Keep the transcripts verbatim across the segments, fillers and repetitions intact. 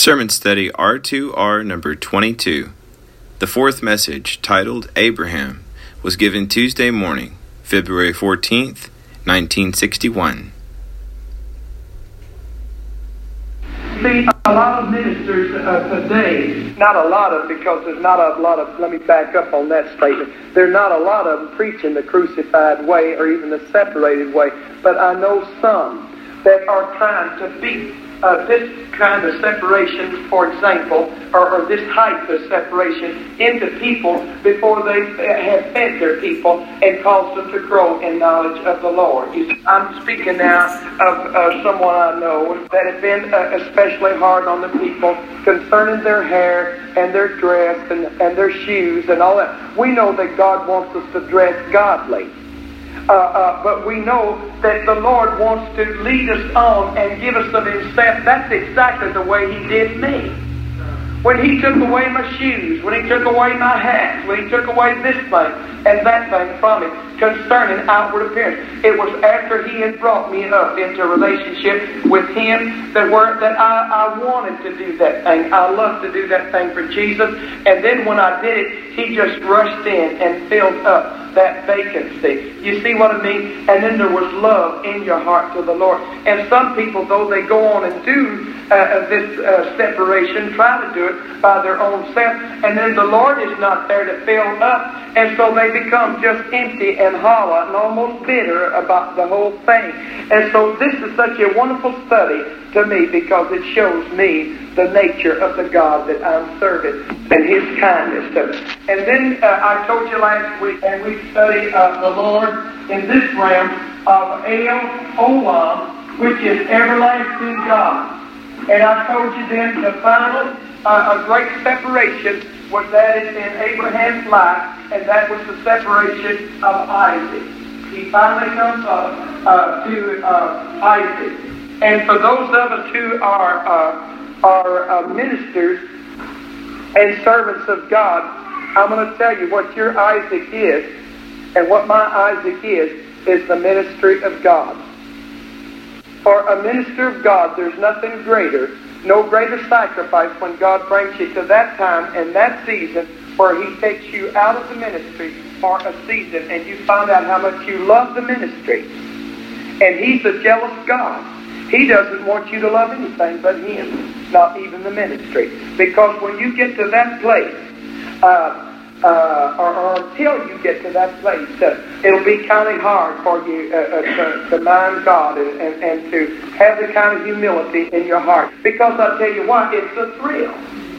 Sermon Study R two R number twenty-two. The fourth message, titled Abraham, was given Tuesday morning, February fourteenth, nineteen sixty-one. See, a lot of ministers uh, today, not a lot of, because there's not a lot of, let me back up on that statement, there are not a lot of them preaching the crucified way or even the separated way, but I know some that are trying to beat uh, this kind of separation, for example, or, or this type of separation into people before they have fed their people and caused them to grow in knowledge of the Lord. You see, I'm speaking now of uh, someone I know that has been uh, especially hard on the people concerning their hair and their dress and, and their shoes and all that. We know that God wants us to dress godly. Uh, uh, but we know that the Lord wants to lead us on and give us of Himself. That's exactly the way He did me. When He took away my shoes, when He took away my hats, when He took away this thing and that thing from me concerning outward appearance, it was after He had brought me up into a relationship with Him that were that I, I wanted to do that thing. I loved to do that thing for Jesus. And then when I did it, He just rushed in and filled up that vacancy. You see what I mean? And then there was love in your heart to the Lord. And some people, though they go on and do uh, this uh, separation, try to do it by their own self, and then the Lord is not there to fill up, and so they become just empty and hollow and almost bitter about the whole thing. And so this is such a wonderful study to me because it shows me the nature of the God that I'm serving and His kindness to me. And then uh, I told you last week, and we studied uh, the Lord in this realm of El Olam, which is everlasting God. And I told you then the final, uh, a great separation was added in Abraham's life, and that was the separation of Isaac. He finally comes up uh, to uh, Isaac. And for those of us who are uh, are uh, ministers and servants of God, I'm going to tell you what your Isaac is, and what my Isaac is, is the ministry of God. For a minister of God, there's nothing greater, no greater sacrifice when God brings you to that time and that season where He takes you out of the ministry for a season and you find out how much you love the ministry. And He's a jealous God. He doesn't want you to love anything but Him, not even the ministry. Because when you get to that place, uh, uh, or, or until you get to that place, uh, it'll be kind of hard for you uh, uh, to, to mind God and, and, and to have the kind of humility in your heart. Because I'll tell you what, it's a thrill.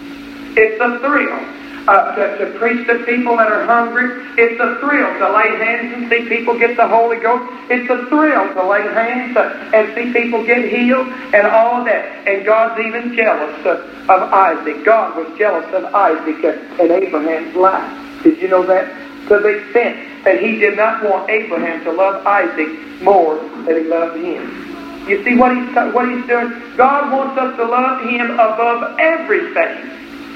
It's a thrill. Uh, to, to preach to people that are hungry. It's a thrill to lay hands and see people get the Holy Ghost. It's a thrill to lay hands uh, and see people get healed and all of that. And God's even jealous uh, of Isaac. God was jealous of Isaac uh, in Abraham's life. Did you know that? To the extent that He did not want Abraham to love Isaac more than He loved him. You see what he's, what he's doing? God wants us to love Him above everything.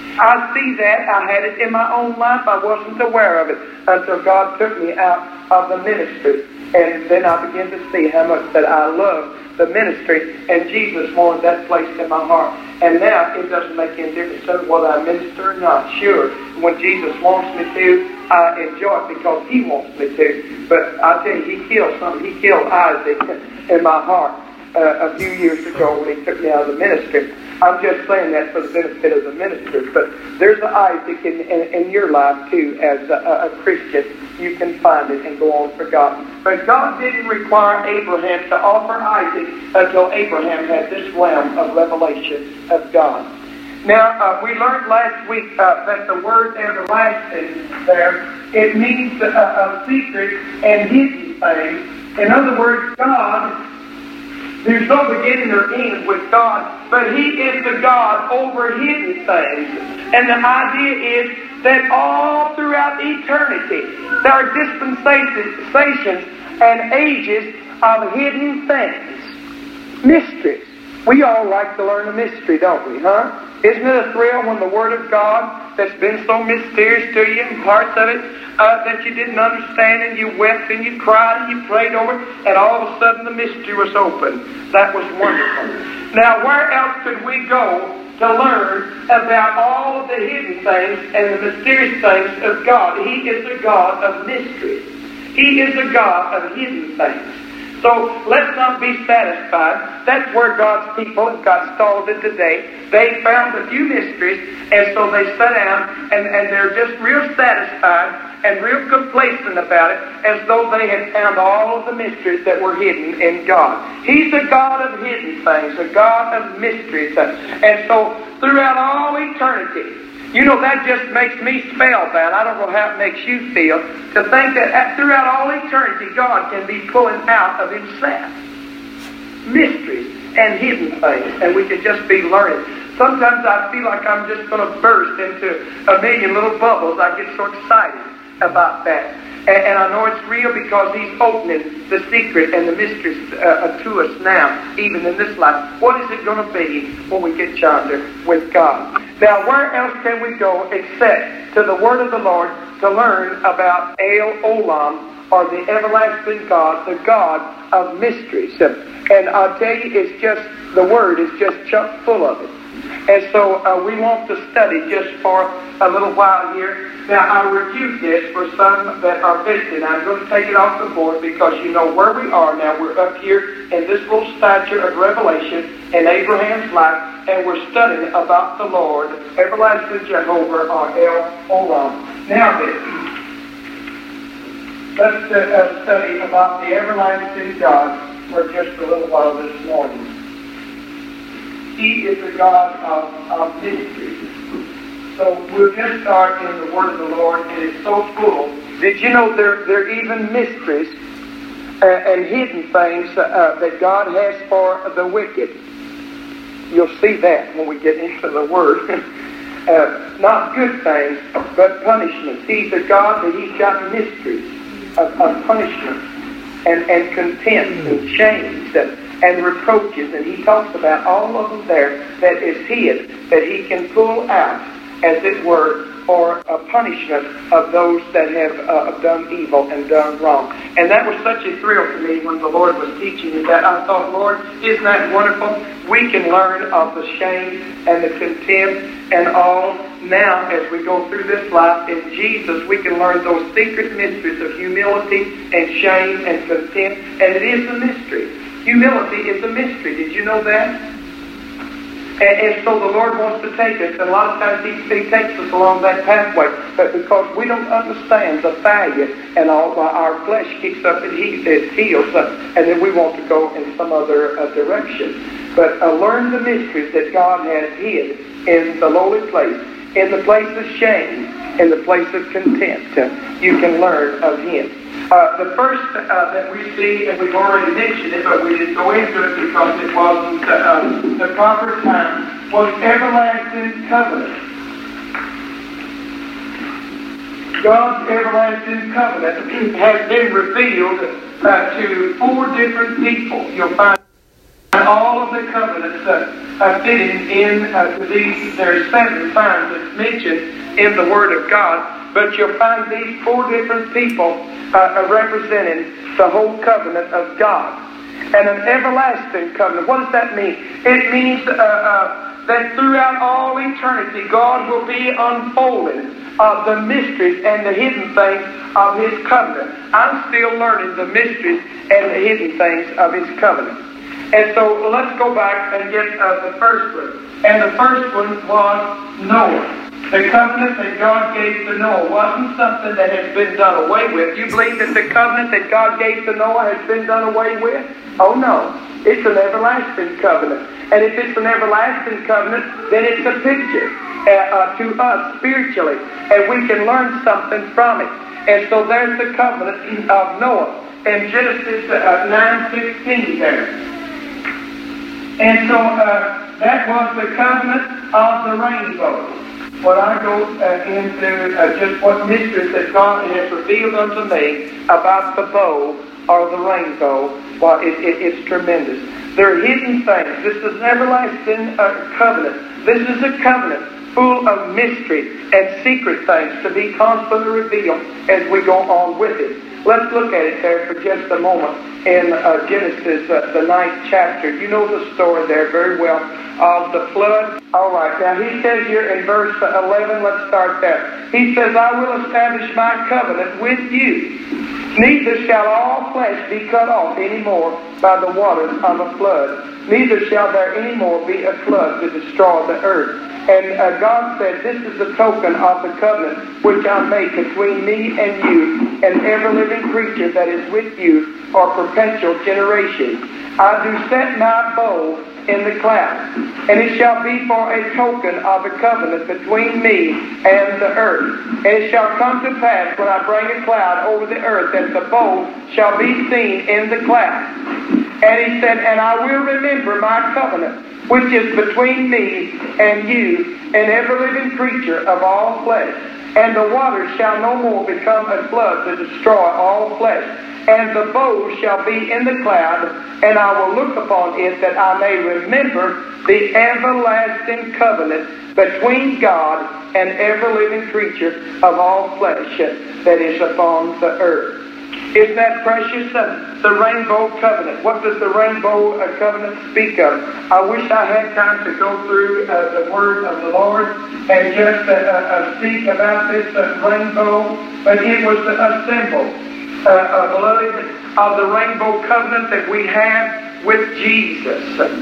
I see that. I had it in my own life. I wasn't aware of it until God took me out of the ministry. And then I began to see how much that I love the ministry. And Jesus wanted that placed in my heart. And now it doesn't make any difference whether I minister or not. Sure, when Jesus wants me to, I enjoy it because He wants me to. But I tell you, He killed something. He killed Isaac in my heart uh, a few years ago when He took me out of the ministry. I'm just saying that for the benefit of the ministers. But there's an Isaac in, in, in your life, too, as a, a Christian. You can find it and go on for God. But God didn't require Abraham to offer Isaac until Abraham had this realm of revelation of God. Now, uh, we learned last week uh, that the word everlasting there, it means a, a secret and hidden thing. In other words, God, there's no beginning or end with God, but He is the God over hidden things. And the idea is that all throughout eternity, there are dispensations and ages of hidden things. Mysteries. We all like to learn a mystery, don't we, huh? Isn't it a thrill when the Word of God that's been so mysterious to you, and parts of it uh, that you didn't understand, and you wept and you cried and you prayed over it, and all of a sudden the mystery was open. That was wonderful. Now, where else could we go to learn about all of the hidden things and the mysterious things of God. He is a God of mystery. He is a God of hidden things. So let's not be satisfied. That's where God's people have got stalled in today. They found a few mysteries, and so they sat down, and, and they're just real satisfied and real complacent about it, as though they had found all of the mysteries that were hidden in God. He's a God of hidden things, a God of mysteries. And so throughout all eternity, you know, that just makes me spellbound. I don't know how it makes you feel to think that throughout all eternity, God can be pulling out of Himself mysteries and hidden things, and we can just be learning. Sometimes I feel like I'm just going to burst into a million little bubbles. I get so excited about that. And, and I know it's real because He's opening the secret and the mysteries uh, to us now, even in this life. What is it going to be when we get yonder with God? Now, where else can we go except to the Word of the Lord to learn about El Olam, or the everlasting God, the God of mysteries? And I'll tell you, it's just, the Word is just chock full of it. And so uh, we want to study just for a little while here. Now, I reviewed this for some that are visiting. I'm going to take it off the board because you know where we are now. We're up here in this little stature of Revelation in Abraham's life, and we're studying about the Lord, everlasting Jehovah, or El Olam. Now then, let's uh, uh, study about the everlasting God for just a little while this morning. He is the God of, of mysteries. So we'll just start in the Word of the Lord, and it's so full. Did you know there, there are even mysteries uh, and hidden things uh, that God has for the wicked? You'll see that when we get into the Word. uh, not good things, but punishments. He's a God that He's got mysteries of, of punishment and, and contempt and chains and, and reproaches. And He talks about all of them there that is hid, that He can pull out, as it were, for a punishment of those that have uh, done evil and done wrong. And that was such a thrill to me when the Lord was teaching me that. I thought, Lord, isn't that wonderful? We can learn of the shame and the contempt and all. Now, as we go through this life in Jesus, we can learn those secret mysteries of humility and shame and contempt. And it is a mystery. Humility is a mystery. Did you know that? And, and so the Lord wants to take us, and a lot of times He, he takes us along that pathway, but because we don't understand the value and all, while our flesh keeps up its heels, uh, and then we want to go in some other uh, direction. But uh, learn the mysteries that God has hid in the lowly place, in the place of shame, in the place of contempt. Uh, you can learn of Him. Uh, the first uh, that we see, and we've already mentioned it, but we didn't go into it because it wasn't uh, the proper time, was everlasting covenant. God's everlasting covenant has been revealed uh, to four different people. You'll find all of the covenants uh, uh, fitting in uh, to these. There are seven times it's mentioned in the Word of God, but you'll find these four different people Uh, representing the whole covenant of God. And an everlasting covenant, what does that mean? It means uh, uh, that throughout all eternity, God will be unfolding of the mysteries and the hidden things of His covenant. I'm still learning the mysteries and the hidden things of His covenant. And so let's go back and get uh, the first one. And the first one was Noah. The covenant that God gave to Noah wasn't something that has been done away with. You believe that the covenant that God gave to Noah has been done away with? Oh no. It's an everlasting covenant. And if it's an everlasting covenant, then it's a picture uh, uh, to us spiritually. And we can learn something from it. And so there's the covenant of Noah in Genesis uh, nine sixteen there. And so uh, that was the covenant of the rainbow. When I go uh, into uh, just what mysteries that God has revealed unto me about the bow or the rainbow, well, it, it, it's tremendous. There are hidden things. This is an everlasting uh, covenant. This is a covenant full of mystery and secret things to be constantly revealed as we go on with it. Let's look at it there for just a moment in uh, Genesis, uh, the ninth chapter. You know the story there very well of the flood. All right, now he says here in verse eleven, let's start there. He says, I will establish my covenant with you. Neither shall all flesh be cut off any more by the waters of a flood. Neither shall there any more be a flood to destroy the earth. And uh, God said, this is the token of the covenant which I make between me and you and every living creature that is with you for perpetual generations. I do set my bow in the clouds, and it shall be for a token of a covenant between me and the earth. And it shall come to pass when I bring a cloud over the earth that the bow shall be seen in the clouds. And he said, and I will remember my covenant, which is between me and you and every living creature of all flesh. And the waters shall no more become a flood to destroy all flesh. And the bow shall be in the cloud, and I will look upon it that I may remember the everlasting covenant between God and every living creature of all flesh that is upon the earth. Isn't that precious? Uh, the rainbow covenant. What does the rainbow uh, covenant speak of? I wish I had time to go through uh, the word of the Lord and just uh, uh, speak about this uh, rainbow, but it was a symbol. Uh, uh, beloved, of the rainbow covenant that we have with Jesus.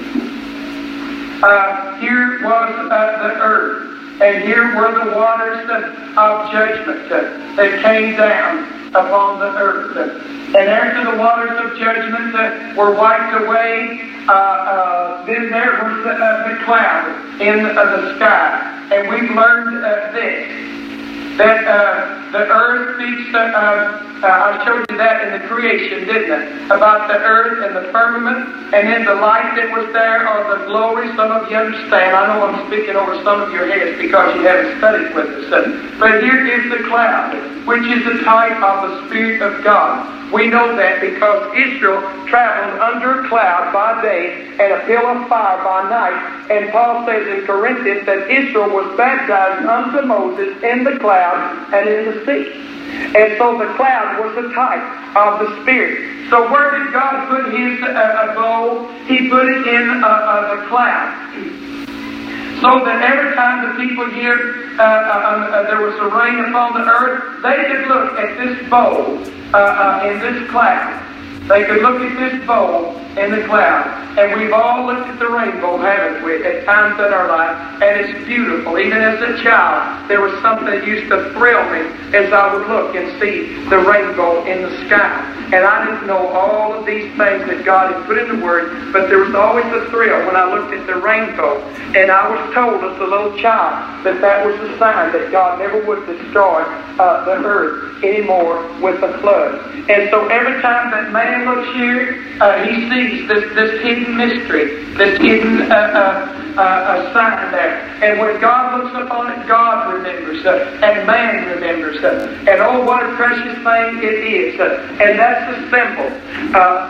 Uh, here was uh, the earth, and here were the waters uh, of judgment uh, that came down upon the earth. And after the waters of judgment uh, were wiped away, uh, uh, then there was the, uh, the cloud in uh, the sky. And we've learned uh, this. That uh, the earth speaks, uh, uh, I showed you that in the creation, didn't I? About the earth and the firmament, and then the light that was there, or the glory. Some of you understand. I know I'm speaking over some of your heads because you haven't studied with us. But here is the cloud, which is the type of the Spirit of God. We know that because Israel traveled under a cloud by day and a pillar of fire by night. And Paul says in Corinthians that Israel was baptized unto Moses in the cloud and in the sea. And so the cloud was the type of the Spirit. So where did God put his uh, bow? He put it in uh, uh, the cloud. So that every time the people here, uh, uh, uh, there was a rain upon the earth, they could look at this bow uh, uh, in this cloud. They could look at this bow in the cloud. And we've all looked at the rainbow, haven't we, at times in our life, and it's beautiful. Even as a child, there was something that used to thrill me as I would look and see the rainbow in the sky. And I didn't know all of these things that God had put in the Word, but there was always a thrill when I looked at the rainbow. And I was told as a little child that that was a sign that God never would destroy uh, the earth anymore with a flood. And so every time that man looks here, uh, he sees this, this hidden mystery, this hidden uh, uh, uh, sign there. And when God looks upon it, God remembers it, and man remembers it. And oh, what a precious thing it is. And that's the symbol uh,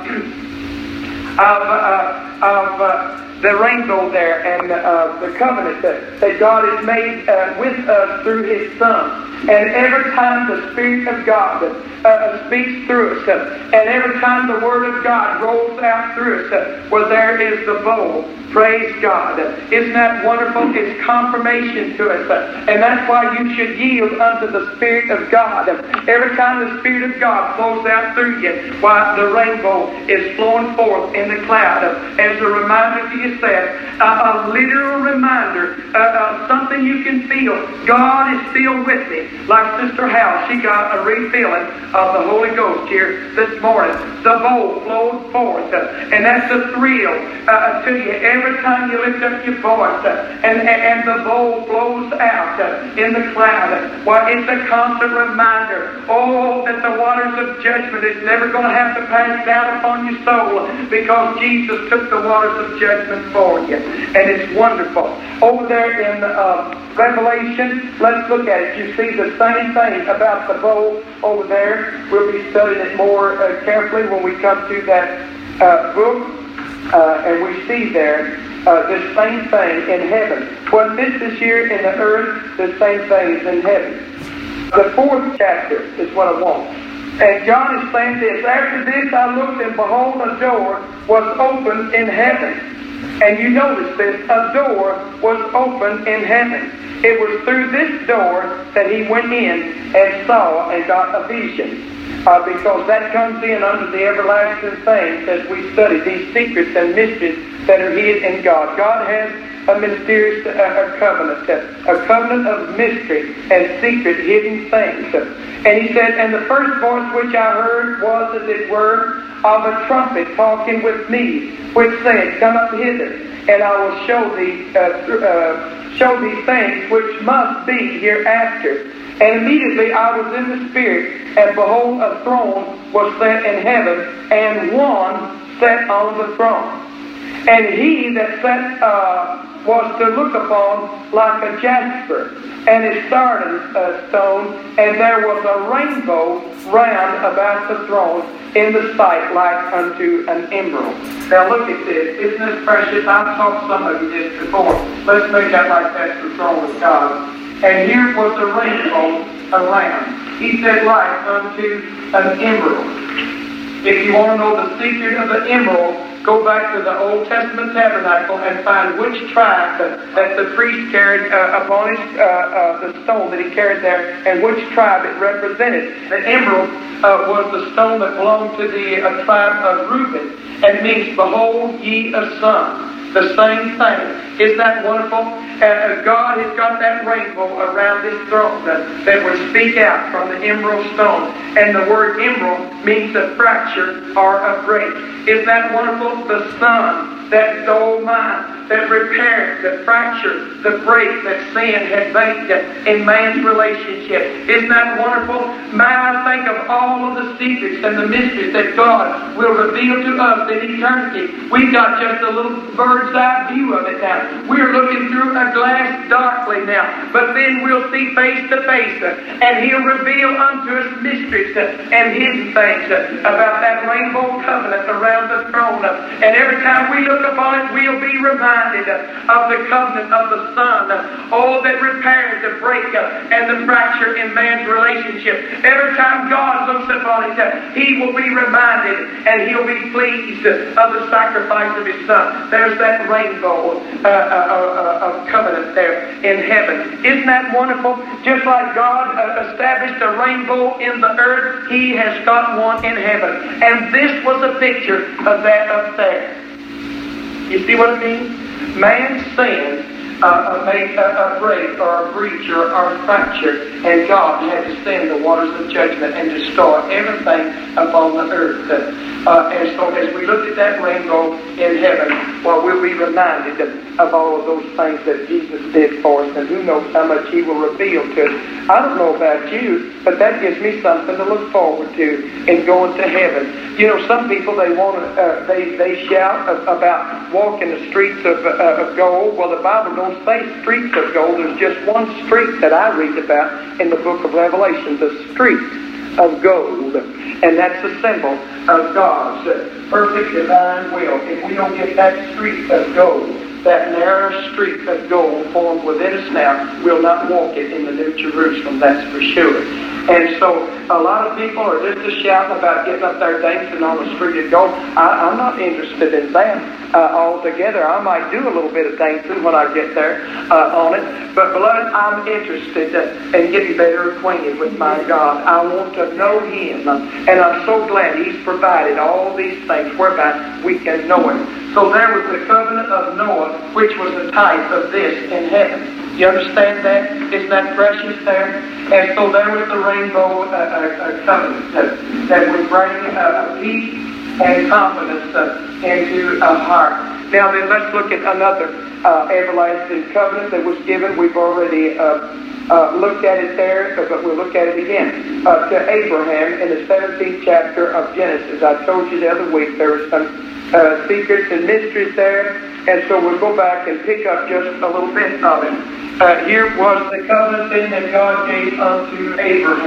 of, uh, of uh, the rainbow there, and uh, the covenant that, that God has made uh, with us through His Son. And every time the Spirit of God uh, speaks through us, uh, and every time the Word of God rolls out through us, uh, well, there is the bow. Praise God. Isn't that wonderful? It's confirmation to us. Uh, and that's why you should yield unto the Spirit of God. Uh, every time the Spirit of God flows out through you, why the rainbow is flowing forth in the cloud uh, as a reminder to yourself, uh, a literal reminder, uh, uh, something you can feel. God is still with me. Like Sister Hal, she got a refilling of the Holy Ghost here this morning. The bow flowed forth, uh, and that's a thrill uh, to you every time you lift up your voice, uh, and, and, and the bow flows out uh, in the cloud. Well, it's a constant reminder, oh, that the waters of judgment is never going to have to pass down upon your soul because Jesus took the waters of judgment for you. And it's wonderful. Over there in uh, Revelation, let's look at it. You see the same thing about the bow over there. We'll be studying it more uh, carefully when we come to that uh, book. Uh, and we see there uh, the same thing in heaven. What this is here in the earth, the same thing is in heaven. The fourth chapter is what I want. And John is saying this, after this I looked, and behold, a door was opened in heaven. And you notice this, a door was opened in heaven. It was through this door that he went in and saw and got a vision. Uh, because that comes in under the everlasting things as we study these secrets and mysteries that are hid in God. God has a mysterious uh, a covenant, uh, a covenant of mystery and secret hidden things. And he said, and the first voice which I heard was, as it were, of a trumpet talking with me, which said, come up hither, and I will show thee, uh, uh, show thee things which must be hereafter. And immediately I was in the Spirit, and behold, a throne was set in heaven, and one sat on the throne. And he that sat uh, was to look upon like a jasper, and a sardine uh, stone, and there was a rainbow round about the throne in the sight like unto an emerald. Now look at this. Isn't this precious? I've taught some of you this before. Let's make that like that's the throne of God. And here was a rainbow around. He said like unto an emerald. If you want to know the secret of the emerald, go back to the Old Testament tabernacle and find which tribe that, that the priest carried uh, upon his, uh, uh, the stone that he carried there, and which tribe it represented. The emerald uh, was the stone that belonged to the uh, tribe of Reuben, and means, behold ye a son. The same thing. Isn't that wonderful? Uh, God has got that rainbow around His throne that, that would speak out from the emerald stone. And the word emerald means a fracture or a break. Isn't that wonderful? The sun, that dull mind, that repairs, the fracture, the break that sin had made in man's relationship. Isn't that wonderful? May I think of all of the secrets and the mysteries that God will reveal to us in eternity. We've got just a little bird's eye view of it now. We're looking through a glass darkly now, but then we'll see face to face, and He'll reveal unto us mysteries and hidden things about that rainbow covenant around the throne. And every time we look upon it, we'll be reminded of the covenant of the Son, all that repairs the break and the fracture in man's relationship. Every time God looks upon it, He will be reminded, and He'll be pleased of the sacrifice of His Son. There's that rainbow uh, uh, uh, of covenant there in heaven. Isn't that wonderful? Just like God uh, established a rainbow in the earth, He has got one in heaven. And this was a picture of that up there. You see what I mean? Man's sin uh, made a, a break or a breach or, or a fracture, and God had to send the waters of judgment and destroy everything upon the earth. Uh, and so as we look at that rainbow in heaven, well, we'll be reminded of all of those things that Jesus did for us, and who knows how much He will reveal to us. I don't know about you, but that gives me something to look forward to in going to heaven. You know, some people, they want to, uh, they, they shout about walking the streets of, uh, of gold. Well, the Bible don't say streets of gold. There's just one street that I read about in the book of Revelation, the street of gold. And that's the symbol of God's perfect divine will. If we don't get that street of gold, that narrow street of gold formed within us now, we'll not walk it in the New Jerusalem, that's for sure. And so a lot of people are just a shouting about getting up there dancing on the street of gold. I, I'm not interested in that uh, altogether. I might do a little bit of dancing when I get there uh, on it. But beloved, I'm interested uh, in getting better acquainted with my God. I want to know Him. And I'm so glad He's provided all these things whereby we can know Him. So there was the covenant of Noah, which was a type of this in heaven. You understand that? Isn't that precious there? And so there was the rainbow uh, uh, covenant uh, that would bring uh, peace and confidence uh, into a heart. Now then, let's look at another uh, everlasting covenant that was given. We've already uh, uh, looked at it there, but we'll look at it again. Uh, to Abraham in the seventeenth chapter of Genesis. I told you the other week there were some uh, secrets and mysteries there, and so we'll go back and pick up just a little bit of it. Uh, here was the covenant then that God gave unto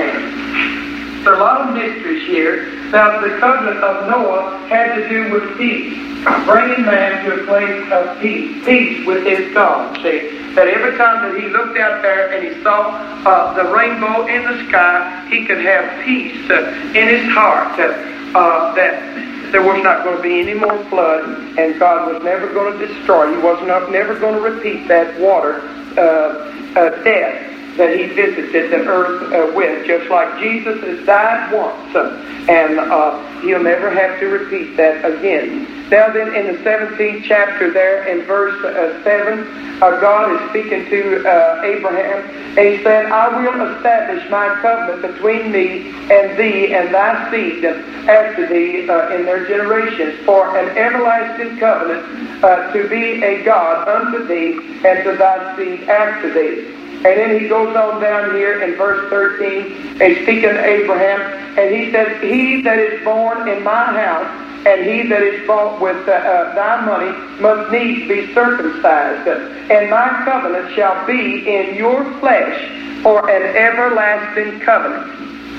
Abraham. There are a lot of mysteries here. Now, the covenant of Noah had to do with peace, bringing man to a place of peace, peace with his God. See, that every time that he looked out there and he saw uh, the rainbow in the sky, he could have peace uh, in his heart, uh, uh, that there was not going to be any more flood, and God was never going to destroy. He was not never going to repeat that water uh, uh, death that he visited the earth uh, with, just like Jesus has died once, uh, and uh, he'll never have to repeat that again. Now then, in the seventeenth chapter there, in verse uh, seven, uh, God is speaking to uh, Abraham, and he said, I will establish my covenant between me and thee and thy seed after thee uh, in their generations, for an everlasting covenant uh, to be a God unto thee and to thy seed after thee. And then he goes on down here in verse thirteen, and speaking to Abraham, and he says, he that is born in my house, and he that is bought with uh, uh, thy money must needs be circumcised. And my covenant shall be in your flesh for an everlasting covenant.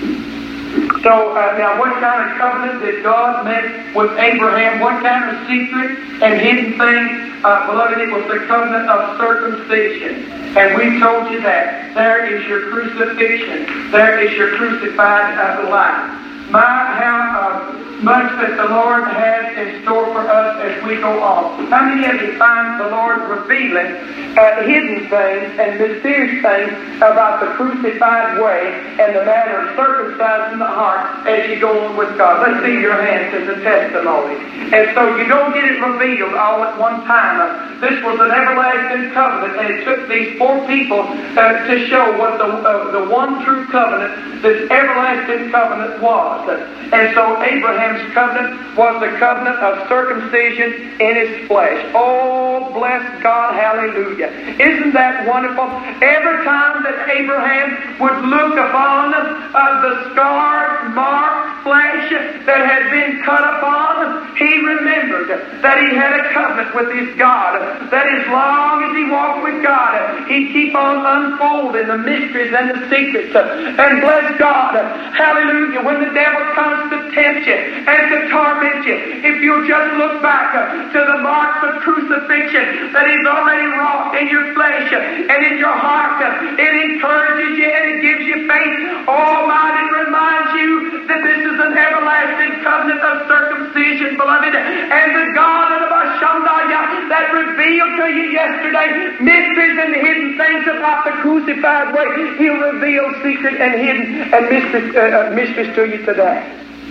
So uh, now what kind of covenant did God make with Abraham? What kind of secret and hidden thing? Uh, beloved, it was the covenant of circumcision. And we told you that. There is your crucifixion. There is your crucified uh, life. My, how uh, much that the Lord has in store for us as we go on. How many of you find the Lord revealing uh, hidden things and mysterious things about the crucified way and the matter of circumcising the heart as you go on with God? Let's see your hands as a testimony. And so you don't get it revealed all at one time. Uh, this was an everlasting covenant, and it took these four people uh, to show what the, uh, the one true covenant, this everlasting covenant was. And so Abraham's covenant was the covenant of circumcision in his flesh. Oh, bless God, hallelujah. Isn't that wonderful? Every time that Abraham would look upon uh, the scarred, marked flesh that had been cut upon, he remembered that he had a covenant with his God, that as long as he walked with God, he'd keep on unfolding the mysteries and the secrets. And bless God, hallelujah, when the devil comes to tempt you and to torment you, if you'll just look back to the marks of crucifixion that he's already wrought in your flesh and in your heart, it encourages you and it gives you faith. Oh, might it reminds you that this is an everlasting covenant of circumcision, beloved, and the God of Ashandaya that revealed to you yesterday mysteries and hidden things about the crucified way, he'll reveal secret and hidden and mysteries, uh, mysteries to you today.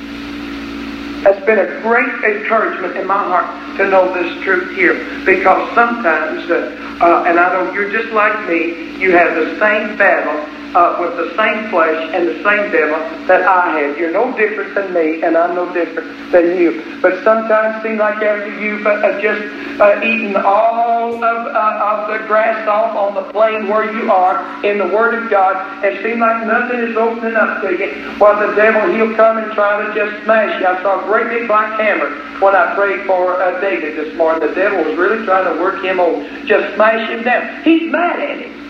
That's been a great encouragement in my heart to know this truth here, because sometimes, uh, uh, and I know you're just like me, you have the same battle uh, with the same flesh and the same devil that I have. You're no different than me, and I'm no different than you. But sometimes it seems like after you've uh, just uh, eaten all of, uh, of the grass off on the plain where you are in the Word of God, it seems like nothing is opening up to you. Well, the devil, he'll come and try to just smash you. I saw a great big black hammer when I prayed for uh, David this morning. The devil was really trying to work him over, just smash him down. He's mad at him.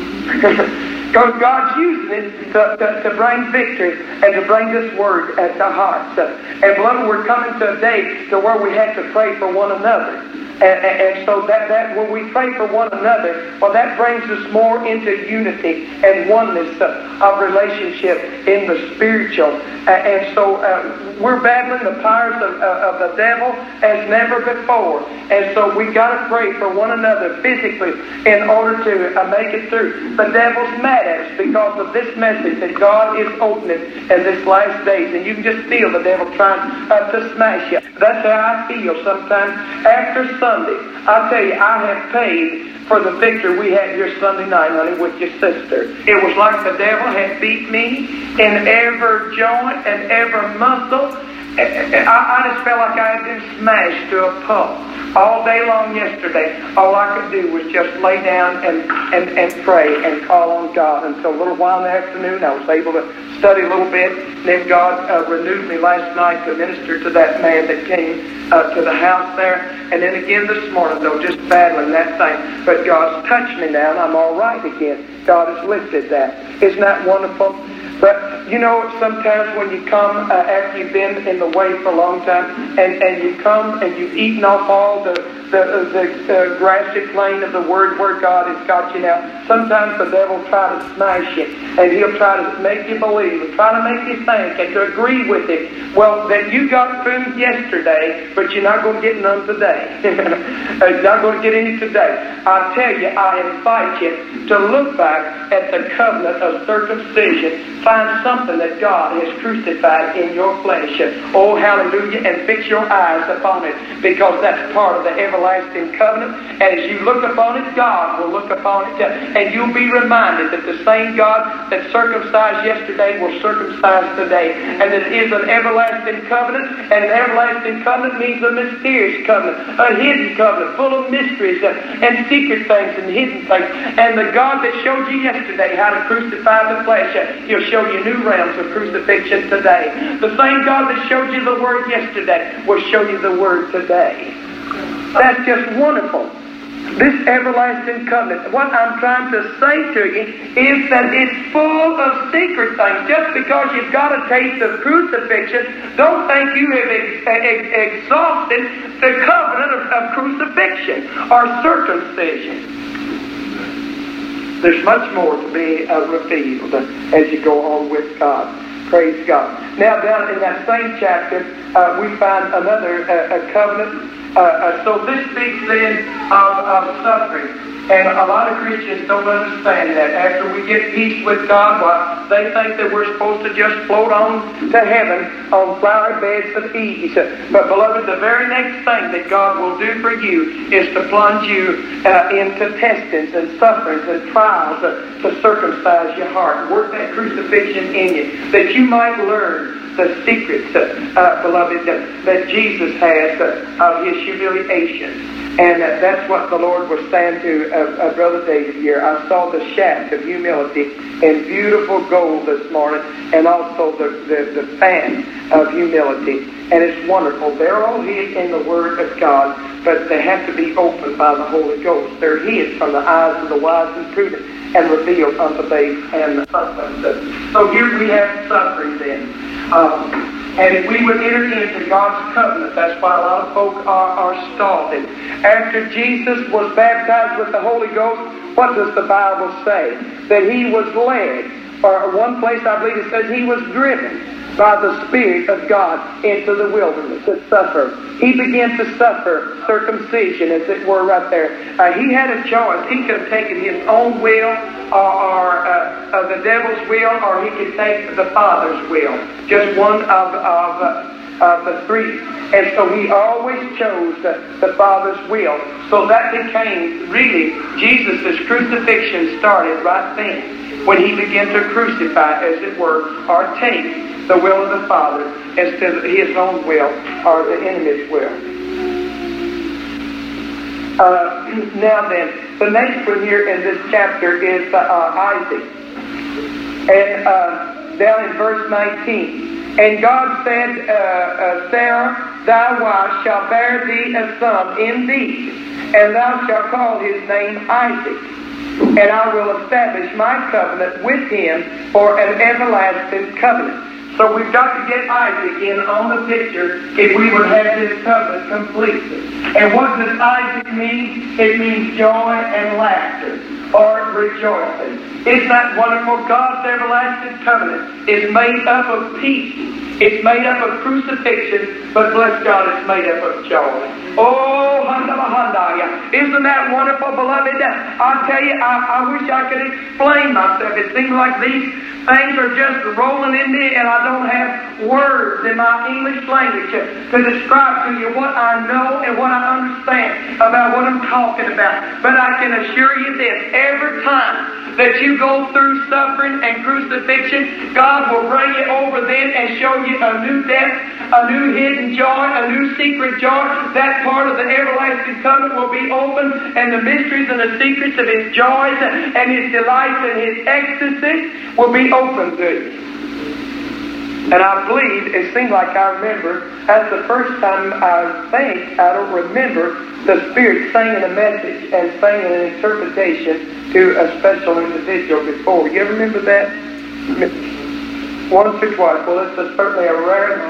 Because God's using it to, to, to bring victory and to bring this word at the hearts. And beloved, we're coming to a day to where we have to pray for one another. And, and, and so that, that when we pray for one another, well, that brings us more into unity and oneness uh, of relationship in the spiritual. Uh, and so uh, we're battling the powers of, uh, of the devil as never before. And so we got to pray for one another physically in order to uh, make it through. The devil's mad at us because of this message that God is opening in this last days. And you can just feel the devil trying uh, to smash you. That's how I feel sometimes after Sunday. I'll tell you, I have paid for the victory we had here Sunday night, honey, with your sister. It was like the devil had beat me in every joint and every muscle. I, I just felt like I had been smashed to a pulp. All day long yesterday, all I could do was just lay down and, and, and pray and call on God. Until a little while in the afternoon, I was able to study a little bit. And then God uh, renewed me last night to minister to that man that came uh, to the house there. And then again this morning, though, just battling that thing. But God's touched me now, and I'm all right again. God has lifted that. Isn't that wonderful? But, you know, sometimes when you come uh, after you've been in the way for a long time, and, and you come and you've eaten off all the, the, the uh, grassy plain of the Word where God has got you now. Sometimes the devil will try to smash you, and he'll try to make you believe, and try to make you think, and to agree with him. Well, that you got food yesterday, but you're not going to get none today. You're not going to get any today. I tell you, I invite you to look back at the covenant of circumcision. Find something that God has crucified in your flesh. Oh, hallelujah, and fix your eyes upon it, because that's part of the everlasting covenant. And as you look upon it, God will look upon it, and you'll be reminded that the same God that circumcised yesterday will circumcise today, and that it is an everlasting covenant. And an everlasting covenant means a mysterious covenant, a hidden covenant, full of mysteries and secret things and hidden things. And the God that showed you yesterday how to crucify the flesh, He'll show you new realms of crucifixion today. The same God that showed you the Word yesterday will show you the Word today. That's just wonderful. This everlasting covenant, what I'm trying to say to you is that it's full of secret things. Just because you've got a taste of crucifixion, don't think you have ex- ex- exhausted the covenant of, of crucifixion or circumcision. There's much more to be uh, revealed as you go on with God. Praise God. Now down in that same chapter, uh, we find another uh, a covenant. Uh, uh, so this speaks then of, of suffering. And a lot of Christians don't understand that. After we get peace with God, well, they think that we're supposed to just float on to heaven on flower beds of ease. But beloved, the very next thing that God will do for you is to plunge you uh, into testings and sufferings and trials uh, to circumcise your heart. Work that crucifixion in you, that you might learn the secrets, uh, uh, beloved, uh, that Jesus has uh, of His humiliation. And uh, that's what the Lord was saying to uh, uh, Brother David here. I saw the shaft of humility in beautiful gold this morning, and also the, the, the fan of humility. And it's wonderful. They're all hid in the Word of God, but they have to be opened by the Holy Ghost. They're hid from the eyes of the wise and prudent, and revealed unto babes and suffering. So here we have suffering then. Um, and if we would enter into God's covenant, that's why a lot of folk are, are stalled. After Jesus was baptized with the Holy Ghost, what does the Bible say? That He was led, or one place I believe it says He was driven by the Spirit of God into the wilderness to suffer. He began to suffer circumcision, as it were, right there. Uh, he had a choice. He could have taken his own will, or, or uh, uh, the devil's will, or he could take the Father's will. Just one of, of, uh, of the three. And so he always chose the, the Father's will. So that became, really, Jesus' crucifixion started right then, when He began to crucify, as it were, or take the will of the Father instead of His own will or the enemy's will. Uh, now then, the next one here in this chapter is uh, uh, Isaac. And uh, down in verse nineteen, and God said, uh, uh, Sarah, thy wife shall bear thee a son indeed, and thou shalt call his name Isaac. And I will establish my covenant with him for an everlasting covenant. So we've got to get Isaac in on the picture if we would have this covenant completely. And what does Isaac mean? It means joy and laughter, or rejoicing. Isn't that wonderful? God's everlasting covenant is made up of peace. It's made up of crucifixion, but bless God, it's made up of joy. Oh, handalahanda. Isn't that wonderful, beloved? I tell you, I, I wish I could explain myself. It seems like these things are just rolling in me, and I don't have words in my English language to describe to you what I know and what I understand about what I'm talking about. But I can assure you this, every time that you go through suffering and crucifixion, God will bring you over then and show you a new depth, a new hidden joy, a new secret joy. That part of the everlasting covenant will be open, and the mysteries and the secrets of His joys and His delights and His ecstasy will be open to you. And I believe, it seemed like I remember, that's the first time I think, I don't remember, the Spirit singing a message and singing an interpretation to a special individual before. You ever remember that? Once or twice. Well, it's a, certainly a rare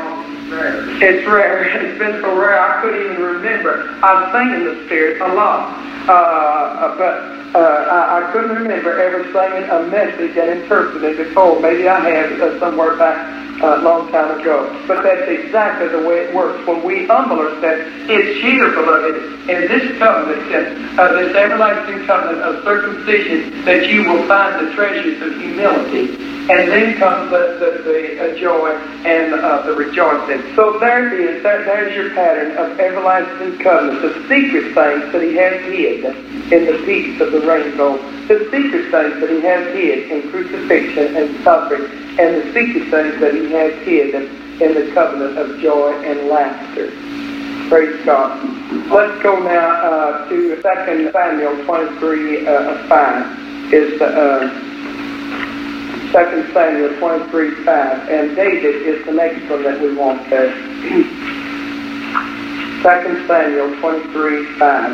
It's rare. It's been so rare I couldn't even remember. I sang in the Spirit a lot, uh, but uh, I, I couldn't remember ever singing a message and interpreting it before. Maybe I have uh, somewhere back a uh, long time ago. But that's exactly the way it works. When we humble ourselves, it's here, beloved, in this covenant, uh, this everlasting covenant of circumcision, that you will find the treasures of humility. And then comes the, the, the uh, joy and uh, the rejoicing. So there it is. There, there's your pattern of everlasting covenant. The secret things that he has hid in the peace of the rainbow. The secret things that he has hid in crucifixion and suffering. And the secret things that he has hid in the covenant of joy and laughter. Praise God. Let's go now uh, to Second Samuel twenty-three, uh, five. Is the... Uh, Second Samuel twenty-three, five. And David is the next one that we want there. Second Samuel twenty-three, five.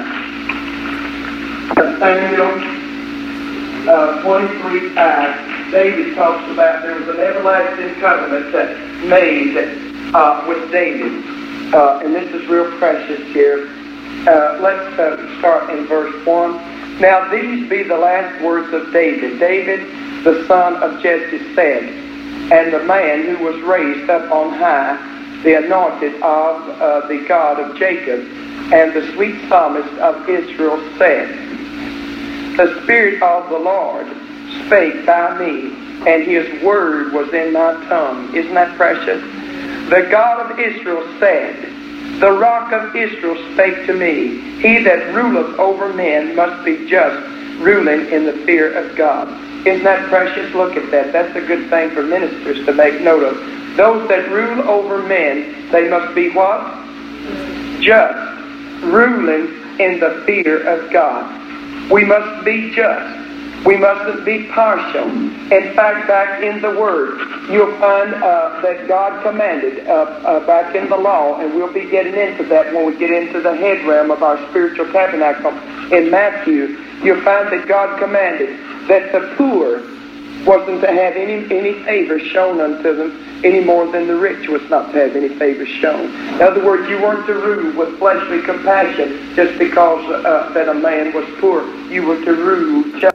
Samuel uh, twenty-three, five. David talks about there was an everlasting covenant that made uh, with David. Uh, and this is real precious here. Uh, let's uh, start in verse one. Now these be the last words of David. David, the son of Jesse, said, and the man who was raised up on high, the anointed of uh, the God of Jacob, and the sweet psalmist of Israel said, the Spirit of the Lord spake by me, and his word was in my tongue. Isn't that precious? The God of Israel said, the rock of Israel spake to me, he that ruleth over men must be just, ruling in the fear of God. Isn't that precious? Look at that. That's a good thing for ministers to make note of. Those that rule over men, they must be what? Just, ruling in the fear of God. We must be just. We mustn't be partial. In fact, back in the Word, you'll find uh, that God commanded uh, uh, back in the law, and we'll be getting into that when we get into the head realm of our spiritual tabernacle. In Matthew, you'll find that God commanded that the poor wasn't to have any any favor shown unto them any more than the rich was not to have any favor shown. In other words, you weren't to rule with fleshly compassion just because uh, that a man was poor. You were to rule justly.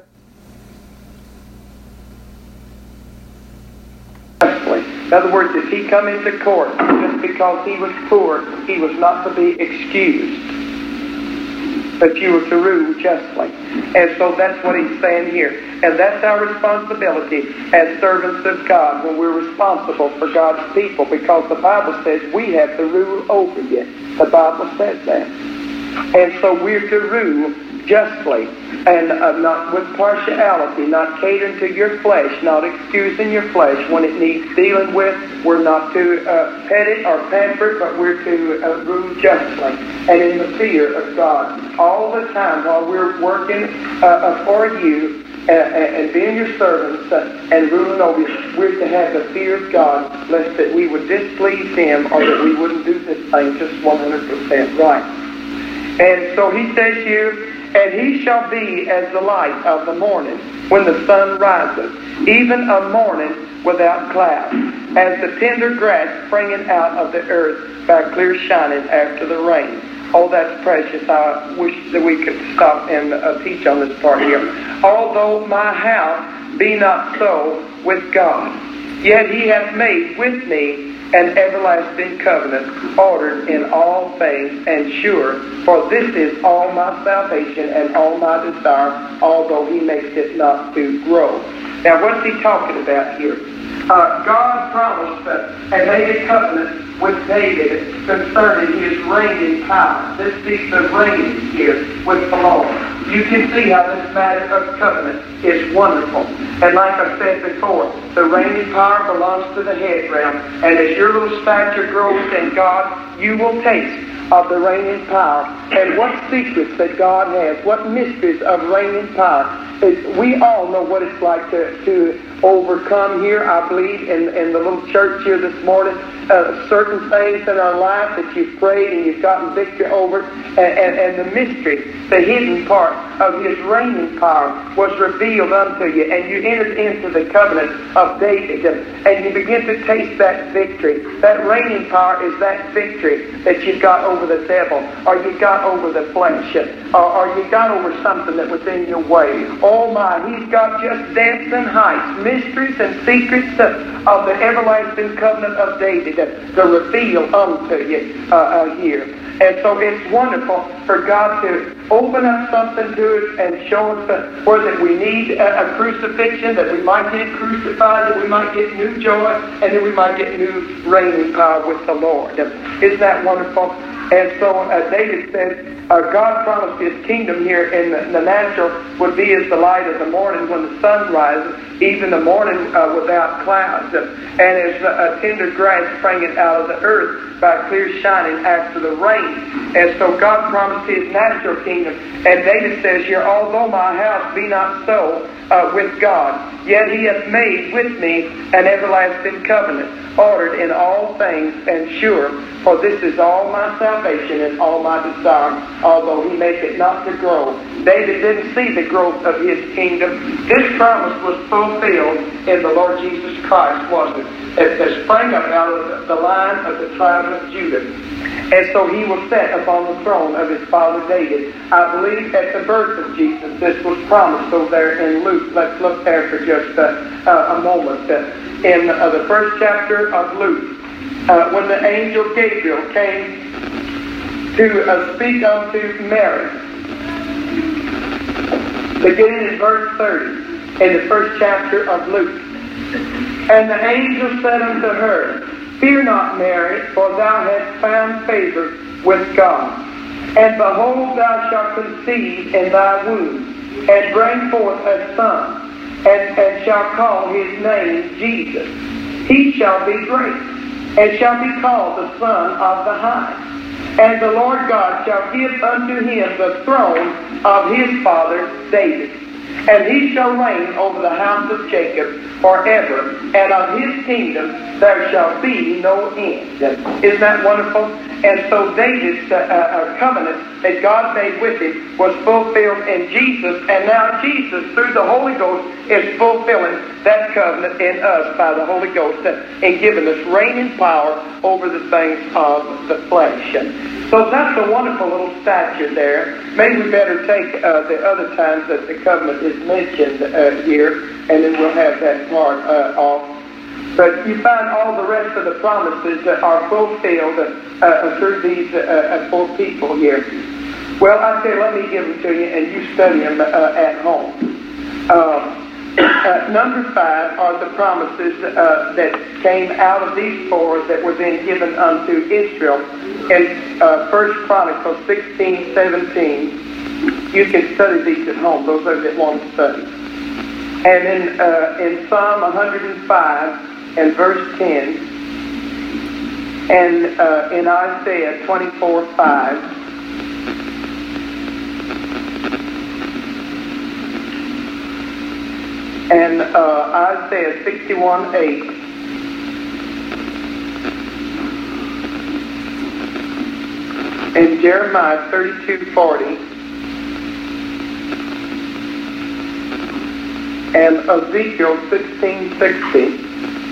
In other words, if he come into court just because he was poor, he was not to be excused. But you were to rule justly. And so that's what he's saying here. And that's our responsibility as servants of God when we're responsible for God's people, because the Bible says we have to rule over you. The Bible says that. And so we're to rule justly and uh, not with partiality, not catering to your flesh, not excusing your flesh when it needs dealing with. We're not to uh, pet it or pamper it, but we're to uh, rule justly and in the fear of God all the time while we're working uh, uh, for you uh, and being your servants uh, and ruling over you. We're to have the fear of God, lest that we would displease Him or that we wouldn't do this thing just one hundred percent right. And so he says here, and he shall be as the light of the morning when the sun rises, even a morning without cloud, as the tender grass springing out of the earth by clear shining after the rain. Oh, that's precious. I wish that we could stop and uh, teach on this part here. Although my house be not so with God, yet he hath made with me an everlasting covenant, ordered in all things and sure, for this is all my salvation and all my desire, although he makes it not to grow. Now, what's he talking about here? Uh, God promised uh, and made a covenant with David concerning his reigning power. This piece of reigning here with the Lord. You can see how this matter of covenant is wonderful. And like I said before, the reigning power belongs to the head realm. And as your little stature grows in God, you will taste of the reigning power. And what secrets that God has, what mysteries of reigning power it, we all know what it's like to, to overcome here, I believe, in, in the little church here this morning. Uh, certain things in our life that you've prayed and you've gotten victory over, and, and, and the mystery, the hidden part of His reigning power was revealed unto you, and you entered into the covenant of David, and you begin to taste that victory. That reigning power is that victory that you've got over the devil, or you got over the flesh, or, or you got over something that was in your way. Oh my, He's got just depths and heights, mysteries and secrets of the everlasting covenant of David to reveal unto you uh, uh, here. And so it's wonderful for God to open up something to us and show us uh, where that we need a, a crucifixion, that we might get crucified, that we might get new joy, and that we might get new reigning power with the Lord. Isn't that wonderful? And so uh, David said, uh, God promised His kingdom here in the, the natural would be as the light of the morning when the sun rises, even the morning uh, without clouds, uh, and as a tender grass springing out of the earth by clear shining after the rain. And so God promised His natural kingdom. And David says here, although my house be not so uh, with God, yet He hath made with me an everlasting covenant, ordered in all things and sure. For this is all my salvation and all my desire, although He make it not to grow. David didn't see the growth of his kingdom. This promise was fulfilled in the Lord Jesus Christ, wasn't it? It, it sprang up out of the, the line of the tribe of Judah. And so He was set upon the throne of His father David. I believe at the birth of Jesus, this was promised over there in Luke. Let's look there for just uh, uh, a moment. Uh, in uh, the first chapter of Luke, uh, when the angel Gabriel came to uh, speak unto Mary, beginning in verse thirty, in the first chapter of Luke. And the angel said unto her, Fear not, Mary, for thou hast found favor with God. And behold, thou shalt conceive in thy womb, and bring forth a son, and, and shall call his name Jesus. He shall be great, and shall be called the Son of the High. And the Lord God shall give unto him the throne of his father David. And he shall reign over the house of Jacob forever, and of his kingdom there shall be no end. Isn't that wonderful? And so David's uh, uh, covenant that God made with him was fulfilled in Jesus, and now Jesus, through the Holy Ghost, is fulfilling that covenant in us by the Holy Ghost uh, and giving us reigning power over the things of the flesh. So that's a wonderful little statue there. Maybe we better take uh, the other times that the covenant is mentioned uh, here, and then we'll have that part uh, off. But you find all the rest of the promises that are fulfilled uh, uh, through these uh, four people here. Well, I say, let me give them to you, and you study them uh, at home. Uh, uh, number five are the promises uh, that came out of these four that were then given unto Israel. In uh, First Chronicles sixteen, seventeen, you can study these at home, those are that want to study. And in, uh, in Psalm one hundred five, and verse ten, and uh, in Isaiah twenty-four, five, and uh, Isaiah sixty-one, eight, and Jeremiah thirty-two, forty, and Ezekiel sixteen, sixty,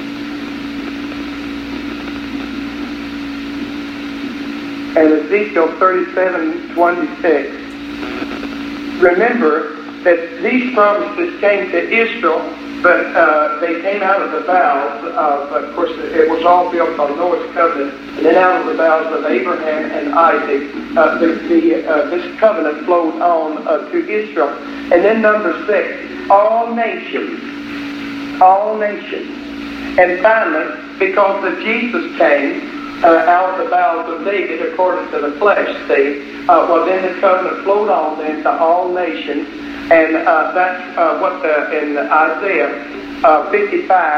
and Ezekiel thirty-seven, twenty-six. Remember that these promises came to Israel, but uh, they came out of the vows of, of course, it was all built on Noah's covenant, and then out of the vows of Abraham and Isaac, uh, the, the, uh, this covenant flowed on uh, to Israel. And then number six, all nations, all nations. And finally, because of Jesus came, Uh, out of the bowels of David, according to the flesh, see, uh, well, then the covenant flowed on then to all nations, and uh, that's uh, what the, in Isaiah uh, fifty-five,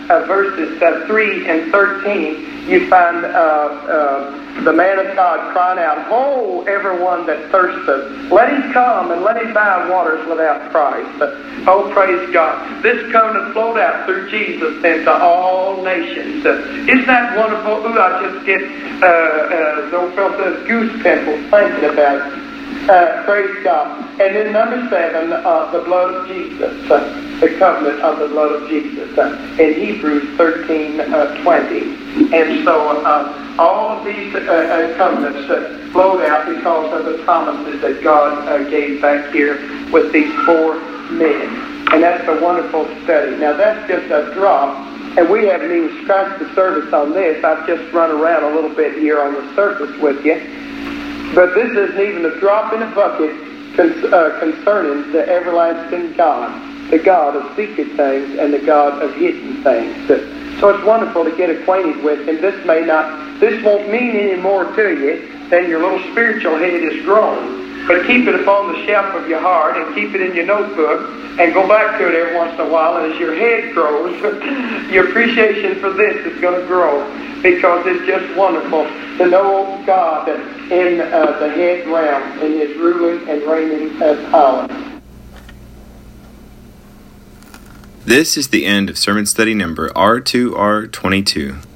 uh, verses uh, three and thirteen, you find uh, uh, the man of God crying out, "Ho, everyone that thirsteth, let him come and let him buy waters without price." Uh, oh, praise God. This covenant flowed out through Jesus into all nations. Uh, isn't that wonderful? Ooh, I just get uh, uh, those those goose pimples thinking about it. Uh, praise God. And then number seven, uh, the blood of Jesus, uh, the covenant of the blood of Jesus, uh, in Hebrews thirteen uh, twenty. And so uh, all of these uh, uh, covenants uh, flowed out because of the promises that God uh, gave back here with these four men. And that's a wonderful study. Now that's just a drop, and we haven't even scratched the surface on this. I've just run around a little bit here on the surface with you. But this isn't even a drop in a bucket con- uh, concerning the everlasting God, the God of secret things and the God of hidden things. So it's wonderful to get acquainted with Him. This may not, this won't mean any more to you than your little spiritual head is grown. But keep it upon the shelf of your heart and keep it in your notebook and go back to it every once in a while. And as your head grows, your appreciation for this is going to grow, because it's just wonderful to know God in uh, the head realm, in His ruling and reigning uh, power. This is the end of sermon study number R two R twenty-two.